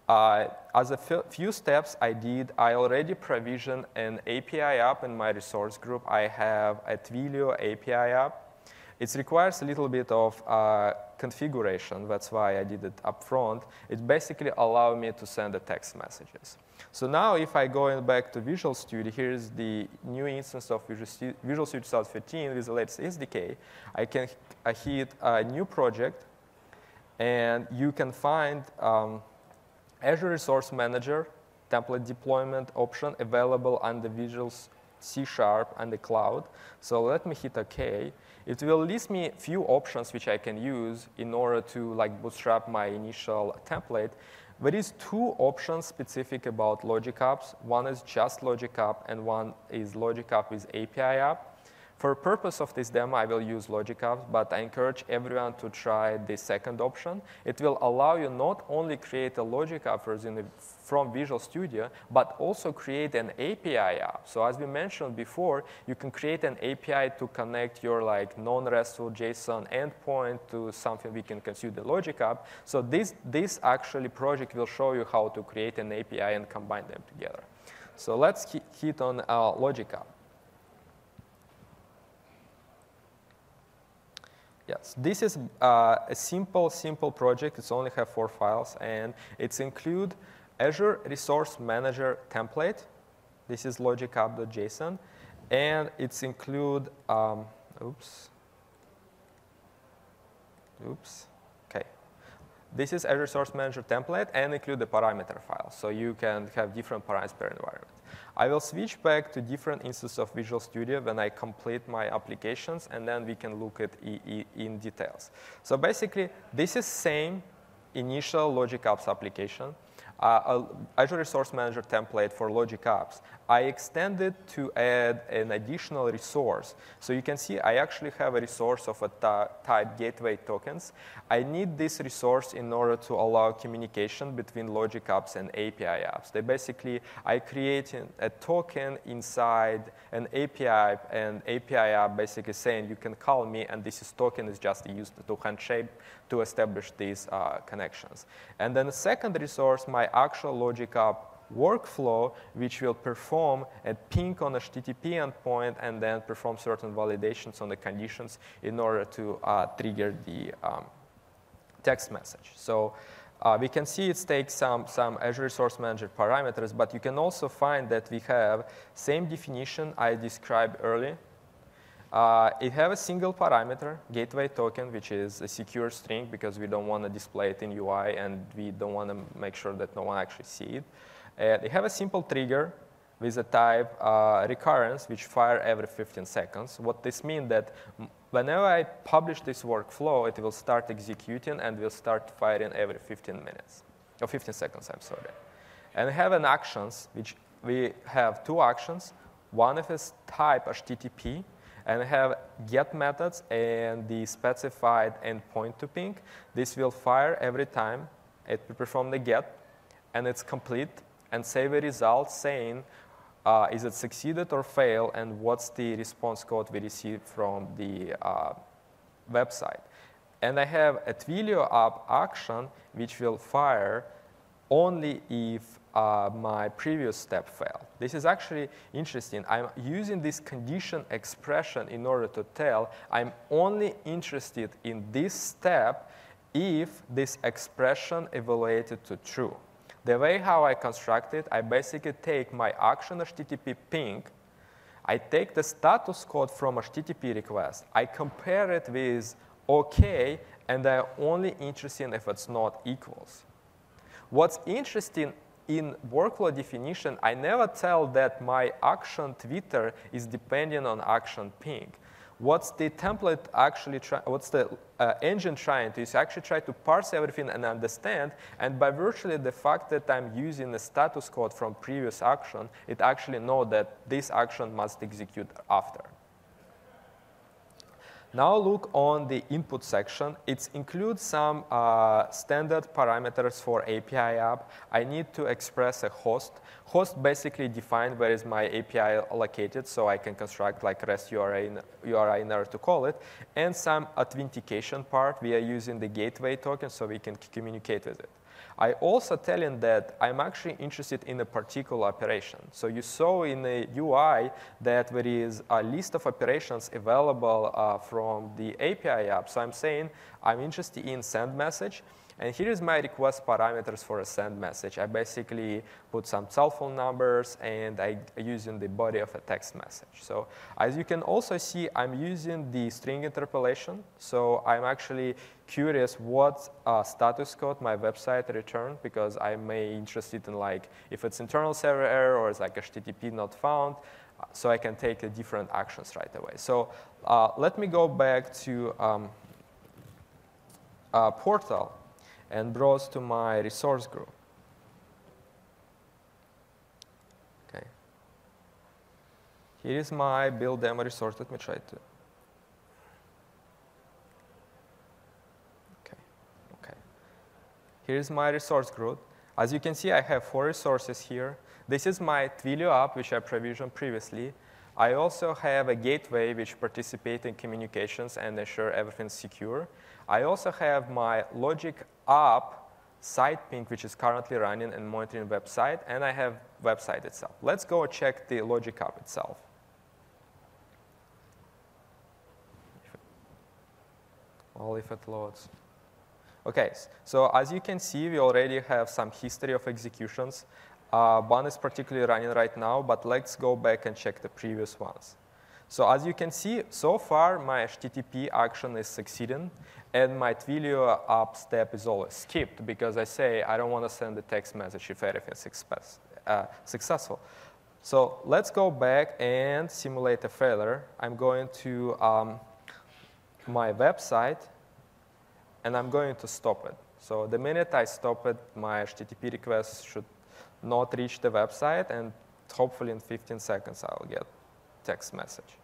As a few steps I did, I already provisioned an API app in my resource group. I have a Twilio API app. It requires a little bit of configuration. That's why I did it up front. It basically allows me to send the text messages. So now if I go back to Visual Studio, here's the new instance of Visual Studio 2015 with the latest SDK. I can hit a new project, and you can find Azure Resource Manager template deployment option available on the Visual C# and the cloud. So let me hit OK. It will list me a few options which I can use in order to bootstrap my initial template. There is two options specific about Logic Apps. One is just Logic App, and one is Logic App with API app. For the purpose of this demo, I will use Logic Apps, but I encourage everyone to try the second option. It will allow you not only create a Logic App from Visual Studio, but also create an API app. So as we mentioned before, you can create an API to connect your non-RESTful JSON endpoint to something we can consider the Logic App. So this actually project will show you how to create an API and combine them together. So let's hit on Logic App. Yes, this is a simple project. It's only have 4 files, and it's include Azure Resource Manager template. This is logicapp.json, and it's include Okay. This is Azure Resource Manager template and include the parameter file, so you can have different parameters per environment. I will switch back to different instances of Visual Studio when I complete my applications, and then we can look at in details. So basically, this is same initial Logic Apps application. Azure Resource Manager template for Logic Apps. I extended to add an additional resource. So you can see I actually have a resource of a type gateway tokens. I need this resource in order to allow communication between Logic Apps and API apps. I create a token inside an API, and API app basically saying you can call me, and this token is just used to handshake to establish these connections. And then the second resource, my actual Logic App workflow, which will perform a ping on HTTP endpoint and then perform certain validations on the conditions in order to trigger the text message. So we can see it takes some Azure Resource Manager parameters, but you can also find that we have same definition I described earlier. It has a single parameter, gateway token, which is a secure string because we don't want to display it in UI, and we don't want to make sure that no one actually sees it. They have a simple trigger with a type recurrence, which fire every 15 seconds. What this means that whenever I publish this workflow, it will start executing and will start firing every 15 minutes, or 15 seconds, I'm sorry. And we have an actions, which we have 2 actions. one of its type HTTP, and have get methods and the specified endpoint to ping. This will fire every time it will perform the get, and it's complete, and save a result saying, is it succeeded or failed, and what's the response code we received from the website. And I have a Twilio app action, which will fire only if my previous step failed. This is actually interesting. I'm using this condition expression in order to tell I'm only interested in this step if this expression evaluated to true. The way how I construct it, I basically take my action HTTP ping, I take the status code from HTTP request, I compare it with OK, and I'm only interested if it's not equals. What's interesting in workflow definition, I never tell that my action Twitter is dependent on action ping. What's the template actually what's the engine trying to is actually try to parse everything and understand, and by virtually the fact that I'm using the status code from previous action, it actually knows that this action must execute after. Now look on the input section. It includes some standard parameters for API app. I need to express a host. Host basically defines where is my API located, so I can construct like REST URI in order to call it. And some authentication part. We are using the gateway token so we can communicate with it. I also tell him that I'm actually interested in a particular operation. So you saw in the UI that there is a list of operations available from the API app. So I'm saying I'm interested in send message. And here is my request parameters for a send message. I basically put some cell phone numbers, and I use in the body of a text message. So as you can also see, I'm using the string interpolation. So I'm actually curious what status code my website returned, because I may interested in like if it's internal server error or it's like HTTP not found. So I can take different actions right away. So let me go back to Portal and browse to my resource group. Okay. Here is my build demo resource. Let me try to. Okay. Here is my resource group. As you can see, I have 4 resources here. This is my Twilio app, which I provisioned previously. I also have a gateway which participates in communications and ensure everything's secure. I also have my Logic app site ping, which is currently running and monitoring website, and I have website itself. Let's go check the Logic app itself. If it loads. Okay, so as you can see, we already have some history of executions. One is particularly running right now, but let's go back and check the previous ones. So as you can see, so far my HTTP action is succeeding, and my Twilio app step is always skipped because I say I don't want to send a text message if everything's successful. So let's go back and simulate a failure. I'm going to my website, and I'm going to stop it. So the minute I stop it, my HTTP request should not reach the website, and hopefully in 15 seconds I'll get text message.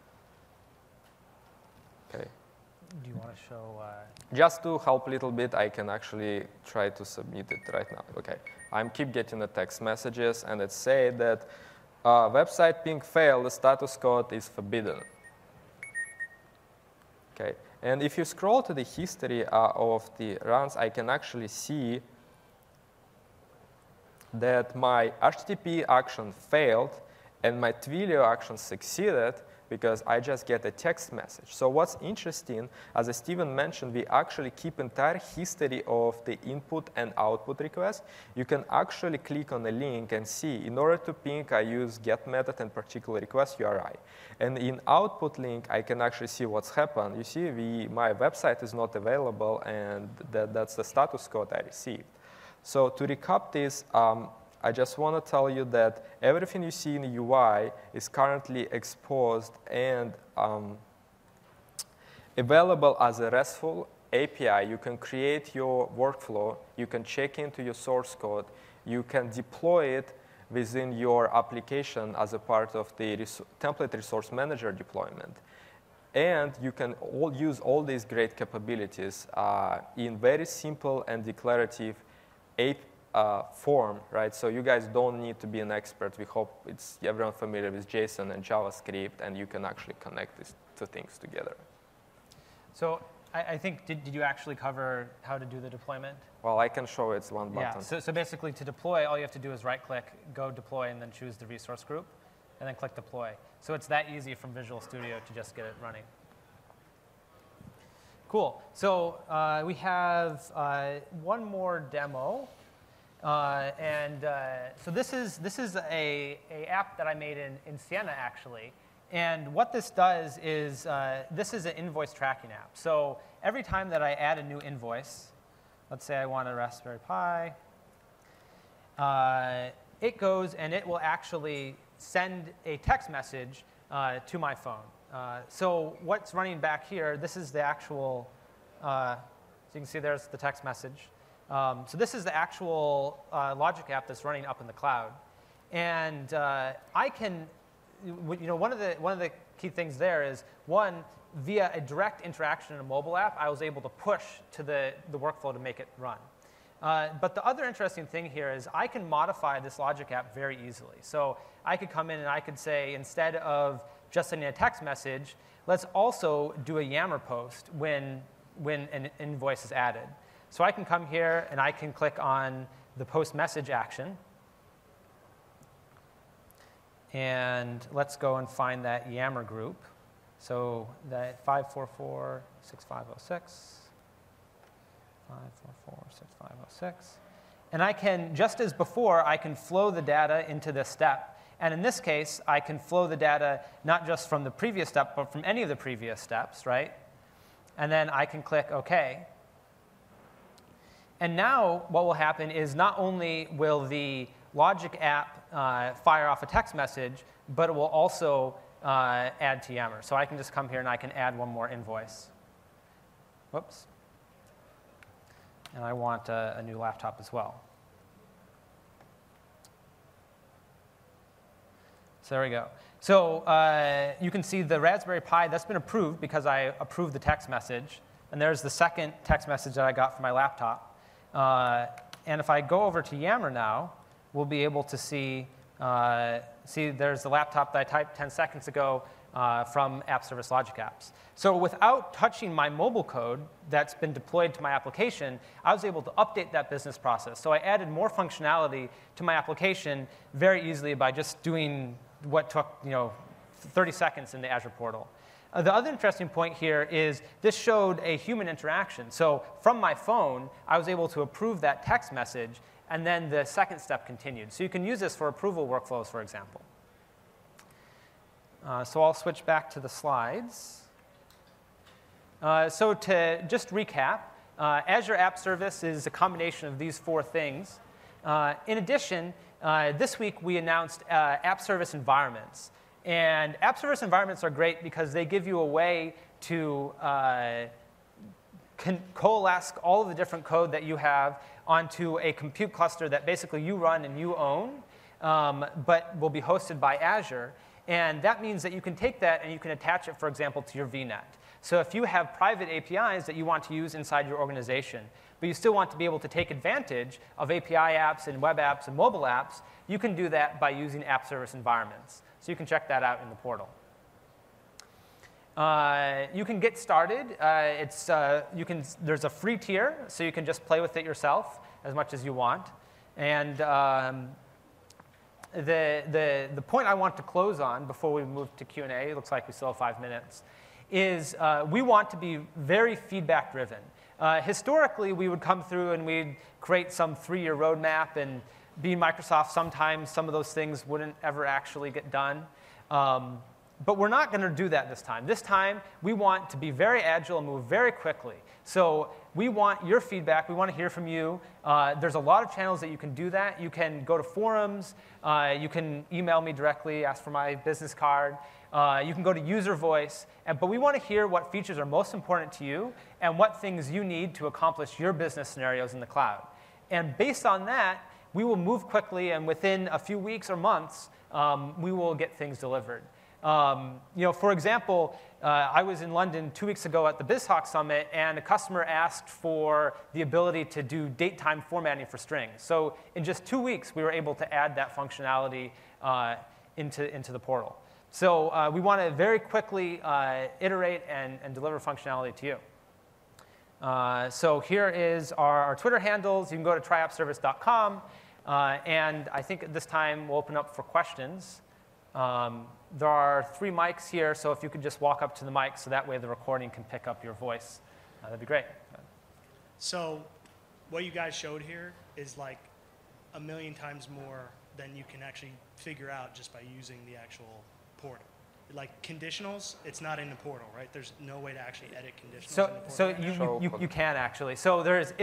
Okay. Do you want to show? Just to help a little bit, I can actually try to submit it right now. Okay. I keep getting the text messages, and it say that website ping failed. The status code is forbidden. Okay. And if you scroll to the history of the runs, I can actually see that my HTTP action failed and my Twilio action succeeded because I just get a text message. So what's interesting, as Steven mentioned, we actually keep entire history of the input and output request. You can actually click on a link and see, in order to ping, I use get method and particular request URI. And in output link, I can actually see what's happened. You see, my website is not available, and that's the status code I received. So to recap this, I just want to tell you that everything you see in the UI is currently exposed and available as a RESTful API. You can create your workflow. You can check into your source code. You can deploy it within your application as a part of the template resource manager deployment. And you can use all these great capabilities in very simple and declarative form, right? So you guys don't need to be an expert. We hope everyone familiar with JSON and JavaScript, and you can actually connect these two things together. So I think, did you actually cover how to do the deployment? Well, I can show it's one button. Yeah, so basically to deploy, all you have to do is right-click, go deploy, and then choose the resource group, and then click deploy. So it's that easy from Visual Studio to just get it running. Cool. So we have one more demo. So this is a app that I made in Sienna, actually. And what this does is this is an invoice tracking app. So every time that I add a new invoice, let's say I want a Raspberry Pi, it goes and it will actually send a text message to my phone. So what's running back here, this is the actual, so you can see there's the text message. So this is the actual Logic app that's running up in the cloud. And I can, one of the key things there is, one, via a direct interaction in a mobile app, I was able to push to the workflow to make it run. But the other interesting thing here is I can modify this Logic app very easily. So I could come in and I could say, instead of just sending a text message, let's also do a Yammer post when an invoice is added. So I can come here and I can click on the post message action. And let's go and find that Yammer group. So that 544-6506. 544-6506. And I can, just as before, I can flow the data into this step. And in this case, I can flow the data not just from the previous step, but from any of the previous steps, right? And then I can click OK. And now what will happen is not only will the Logic app fire off a text message, but it will also add to Yammer. So I can just come here and I can add one more invoice. Whoops. And I want a new laptop as well. So there we go. So you can see the Raspberry Pi, that's been approved because I approved the text message. And there's the second text message that I got from my laptop. And if I go over to Yammer now, we'll be able to see there's the laptop that I typed 10 seconds ago from App Service Logic Apps. So without touching my mobile code that's been deployed to my application, I was able to update that business process. So I added more functionality to my application very easily by just doing what took 30 seconds in the Azure portal. The other interesting point here is this showed a human interaction. So from my phone, I was able to approve that text message, and then the second step continued. So you can use this for approval workflows, for example. So I'll switch back to the slides. So to just recap, Azure App Service is a combination of these four things. In addition, this week we announced App Service environments. And App Service environments are great because they give you a way to coalesce all of the different code that you have onto a compute cluster that basically you run and you own, but will be hosted by Azure. And that means that you can take that and you can attach it, for example, to your VNet. So if you have private APIs that you want to use inside your organization, but you still want to be able to take advantage of API apps and web apps and mobile apps, you can do that by using App Service environments. So you can check that out in the portal. You can get started. There's a free tier, so you can just play with it yourself as much as you want. And the point I want to close on before we move to Q&A, it looks like we still have 5 minutes, is we want to be very feedback driven. Historically, we would come through and we'd create some 3-year roadmap, and being Microsoft, sometimes some of those things wouldn't ever actually get done. But we're not going to do that this time. This time, we want to be very agile and move very quickly. So we want your feedback. We want to hear from you. There's a lot of channels that you can do that. You can go to forums. You can email me directly, ask for my business card. You can go to user voice. But we want to hear what features are most important to you and what things you need to accomplish your business scenarios in the cloud. And based on that, we will move quickly, and within a few weeks or months, we will get things delivered. For example, I was in London 2 weeks ago at the BizHawk Summit, and a customer asked for the ability to do date-time formatting for strings. So in just 2 weeks, we were able to add that functionality into the portal. So we want to very quickly iterate and deliver functionality to you. So here is our Twitter handles. You can go to tryappservice.com. And I think at this time we'll open up for questions. There are 3 mics here, so if you could just walk up to the mic so that way the recording can pick up your voice, that'd be great. So what you guys showed here is like a million times more than you can actually figure out just by using the actual portal. Like conditionals, it's not in the portal, right? There's no way to actually edit conditionals in the portal. So you can actually. So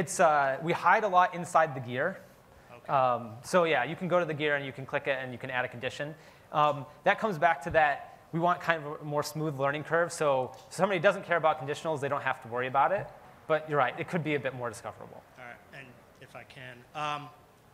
we hide a lot inside the gear. Okay. So yeah, you can go to the gear and you can click it and you can add a condition. That comes back to that we want kind of a more smooth learning curve. So if somebody doesn't care about conditionals, they don't have to worry about it. But you're right, it could be a bit more discoverable. All right, and if I can,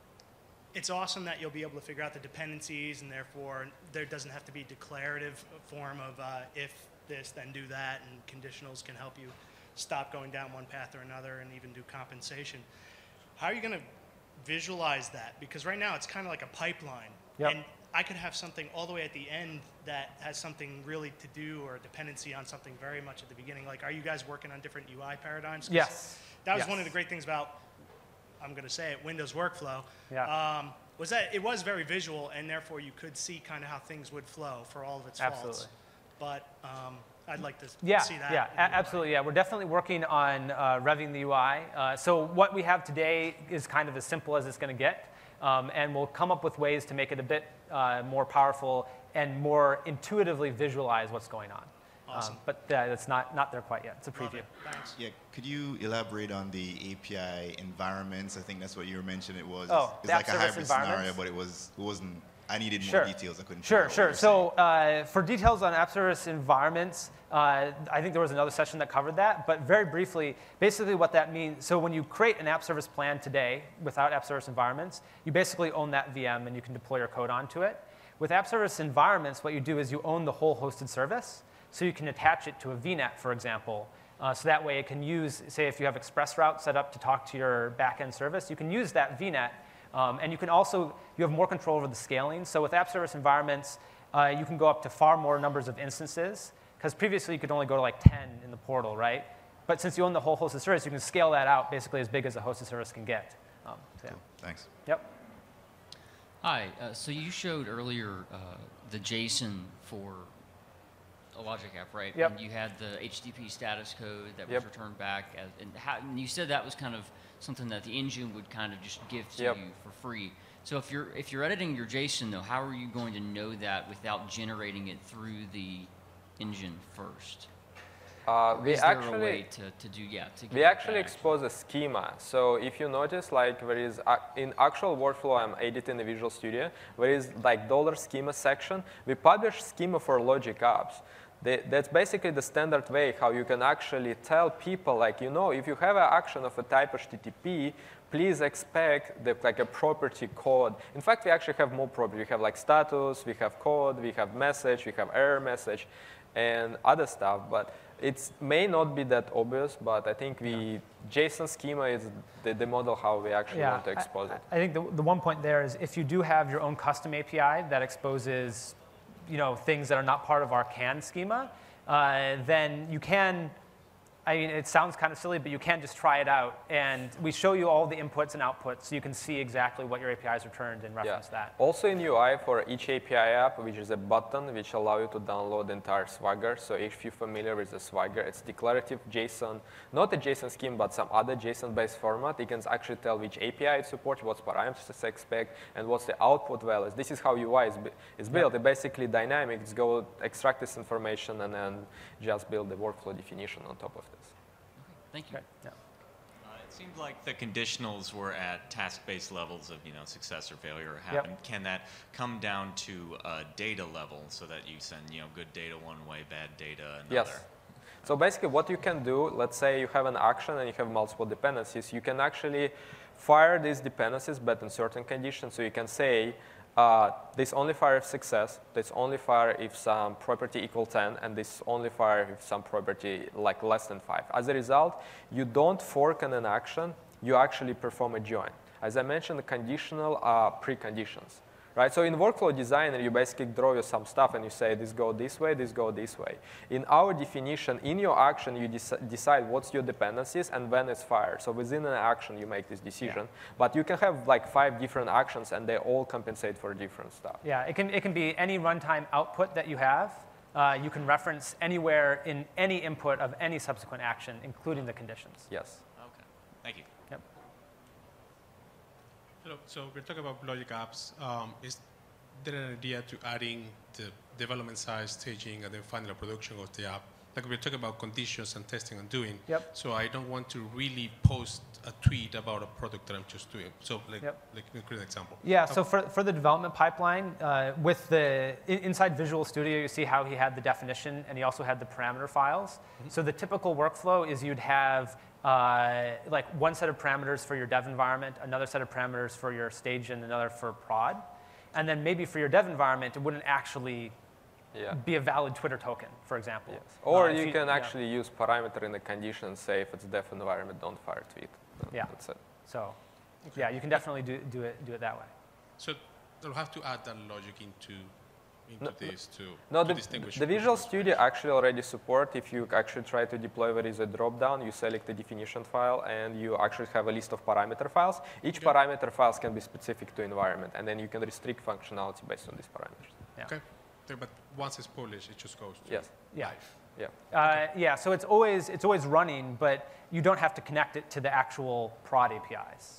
it's awesome that you'll be able to figure out the dependencies, and therefore there doesn't have to be declarative form of if this, then do that, and conditionals can help you stop going down one path or another and even do compensation. How are you going to visualize that? Because right now it's kind of like a pipeline. Yep. And I could have something all the way at the end that has something really to do or a dependency on something very much at the beginning. Like, are you guys working on different UI paradigms? 'Cause Yes. that was Yes. one of the great things about, I'm going to say it, Windows Workflow, Yeah. was that it was very visual, and therefore you could see kind of how things would flow for all of its faults. Absolutely. But I'd like to see that. Yeah, absolutely. Yeah, we're definitely working on revving the UI. So what we have today is kind of as simple as it's going to get, and we'll come up with ways to make it a bit more powerful and more intuitively visualize what's going on. Awesome. But it's not there quite yet. It's a Love preview. it. Thanks. Yeah, could you elaborate on the API environments? I think that's what you were mentioning. It was Oh, it's the like app a service hybrid scenario, environments? but it wasn't. I needed more Sure. details. I couldn't. Sure, figure out sure. what you were So for details on app service environments, I think there was another session that covered that. But very briefly, basically what that means, so when you create an app service plan today without app service environments, you basically own that VM and you can deploy your code onto it. With app service environments, what you do is you own the whole hosted service. So you can attach it to a VNet, for example. So that way it can use, say if you have ExpressRoute set up to talk to your backend service, you can use that VNet. And you can also, you have more control over the scaling. So with app service environments, you can go up to far more numbers of instances. Because previously you could only go to like 10 in the portal, right? But since you own the whole hosted service, you can scale that out basically as big as a hosted service can get. So, yeah. Cool. Thanks. Yep. Hi. So you showed earlier the JSON for a Logic app, right? Yep. And you had the HTTP status code that was Yep. returned back. And you said that was kind of something that the engine would kind of just give to Yep. you for free. So if you're editing your JSON, though, how are you going to know that without generating it through the engine first? We Is there actually a way to get we that actually back? expose a schema. So if you notice, like there is in actual workflow, I'm editing the Visual Studio. There is like $schema section. We publish schema for Logic apps. That's basically the standard way how you can actually tell people, like, if you have an action of a type HTTP, please expect like a property code. In fact, we actually have more property. We have like status, we have code, we have message, we have error message, and other stuff. But it may not be that obvious, but I think JSON schema is the model how we actually want to expose it. I think the one point there is if you do have your own custom API that exposes things that are not part of our CAN schema, then you can, it sounds kind of silly, but you can just try it out. And we show you all the inputs and outputs so you can see exactly what your APIs returned and reference that. Also in UI for each API app, which is a button which allows you to download the entire Swagger. So if you're familiar with the Swagger, it's declarative JSON, not a JSON scheme, but some other JSON-based format. You can actually tell which API it supports, what parameters to expect, and what's the output values. This is how UI is built. It's basically dynamic. It's go extract this information and then just build the workflow definition on top of this. Thank you. Okay. Yeah. It seemed like the conditionals were at task-based levels of success or failure happened. Yep. Can that come down to a data level so that you send good data one way, bad data another? Yes. So basically what you can do, let's say you have an action and you have multiple dependencies, you can actually fire these dependencies, but in certain conditions. So you can say, this only fire if success, this only fire if some property equal 10, and this only fire if some property like less than 5. As a result, you don't fork in an action, you actually perform a join. As I mentioned, the conditional are preconditions. Right? So in Workflow Designer, you basically draw you some stuff and you say, this go this way, this go this way. In our definition, in your action, you decide what's your dependencies and when it's fired. So within an action, you make this decision. Yeah. But you can have like 5 different actions and they all compensate for different stuff. Yeah, it can be any runtime output that you have. You can reference anywhere in any input of any subsequent action, including the conditions. Yes. Okay, thank you. Yep. Hello. So we're talking about logic apps. Is there an idea to adding the development side, staging, and then final production of the app? Like we're talking about conditions and testing and doing. Yep. So I don't want to really post a tweet about a product that I'm just doing. So like create an example. Yeah. So for the development pipeline, with the inside Visual Studio, you see how he had the definition and he also had the parameter files. Mm-hmm. So the typical workflow is you'd have like one set of parameters for your dev environment, another set of parameters for your stage, and another for prod. And then maybe for your dev environment, it wouldn't actually be a valid Twitter token, for example. Yes. Or you can actually use parameter in the condition, say if it's dev environment, don't fire tweet. Yeah. That's it. So yeah, you can definitely do it that way. So they'll have to add that logic into this to distinguish. The Visual Studio actually already support, if you actually try to deploy there is a drop-down, you select the definition file, and you actually have a list of parameter files. Each parameter files can be specific to environment, and then you can restrict functionality based on these parameters. Yeah. Okay. But once it's published, it just goes to yes. live. Yeah. Yeah, so it's always running, but you don't have to connect it to the actual prod APIs.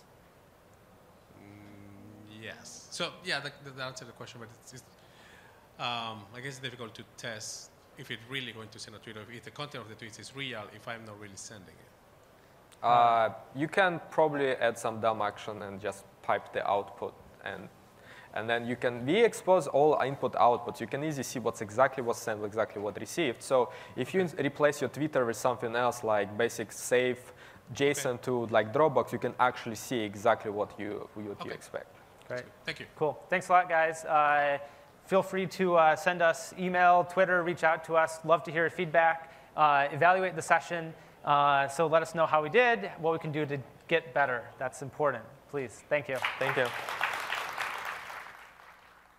Yes. So yeah, that answered the question, but it's I guess it's difficult to test if it's really going to send a tweet, or if the content of the tweet is real, if I'm not really sending it. You can probably add some dumb action and just pipe the output, and then you can expose all input outputs. You can easily see what's exactly what's sent, exactly what received. So if you replace your Twitter with something else like basic save JSON to like Dropbox, you can actually see exactly what you expect. Great. Thank you. Cool. Thanks a lot, guys. Feel free to send us email, Twitter, reach out to us. Love to hear your feedback. Evaluate the session. So let us know how we did, what we can do to get better. That's important. Please. Thank you. Thank you.